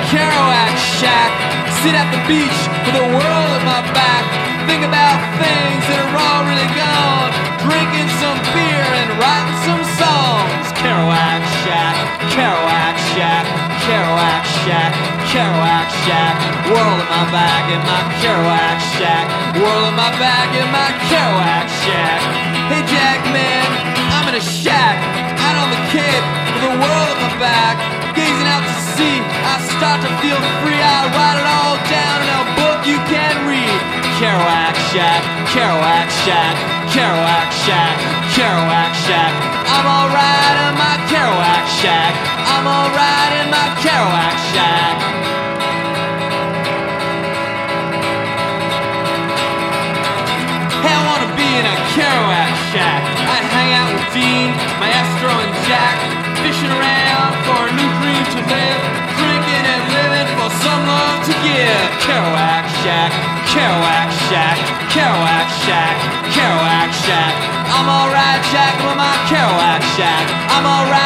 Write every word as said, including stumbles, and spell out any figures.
Kerouac shack. Sit at the beach with the world at my back. Think about things that are all really gone. Drinking some beer and writing some songs. Kerouac shack, Kerouac shack, Kerouac shack, Kerouac shack. World at my back in my Kerouac shack. World at my back in my Kerouac shack. Hey Jack man, I'm in a shack out on the Cape with the world at my back. Gazing out to sea, I start to feel free. I write it all down in a book you can read. Kerouac shack, Kerouac shack, Kerouac shack, Kerouac shack. I'm alright in my Kerouac shack. I'm alright in my Kerouac shack. Hey, I wanna be in a Kerouac shack. I'd hang out with Dean, Maestro and Jack, fishing around for a new dream to live, drinking and living for some love to give. Kerouac shack, Kerouac shack, Kerouac shack, Kerouac shack. I'm alright, Jack, with my Kerouac shack. I'm alright.